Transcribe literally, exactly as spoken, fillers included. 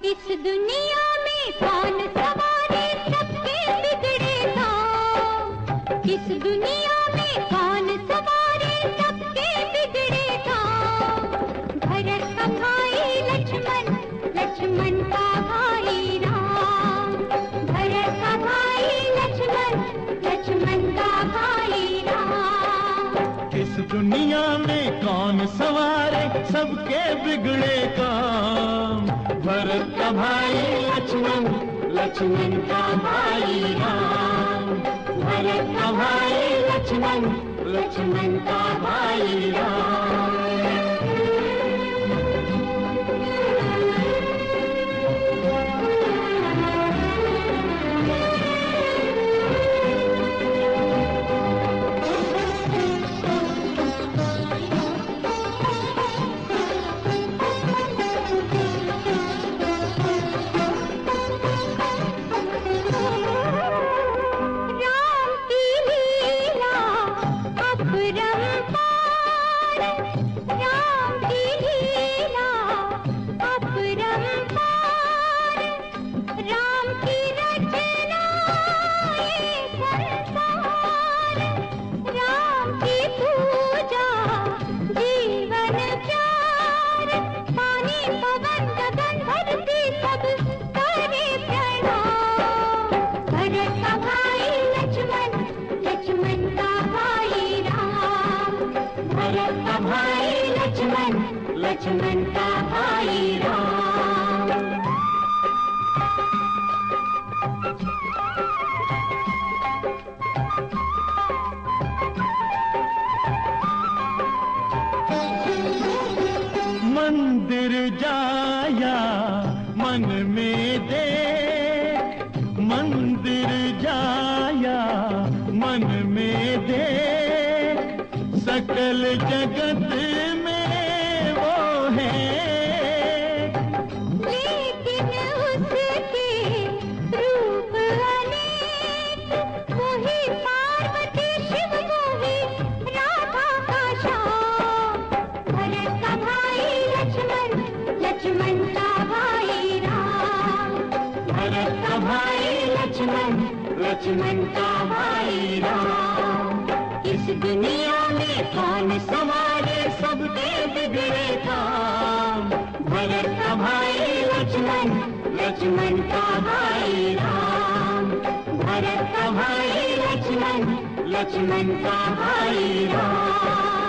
इस दुनिया में कौन सवारे सबके बिगड़े काम। इस दुनिया में कौन सवारे सबके बिगड़े काम। भरत का भाई लक्ष्मण, लक्ष्मण का भाई राम। भरत का भाई लक्ष्मण, लक्ष्मण का भाई राम। इस दुनिया में कौन सवारे सबके बिगड़े काम। भरत का भाई लक्ष्मण, लक्ष्मण का भाई राम। भरत का भाई लक्ष्मण, लक्ष्मण का भाई राम। लक्ष्मण का भाई राम। मंदिर जाया मन में देख, मंदिर जाया मन में देख। सकल जगत लक्ष्मण का भाई राम। इस दुनिया में कौन सवारे सबके बिगड़े काम। भरत का भाई लक्ष्मण, लक्ष्मण का भाई राम। भरत का भाई लक्ष्मण, लक्ष्मण का भाई राम।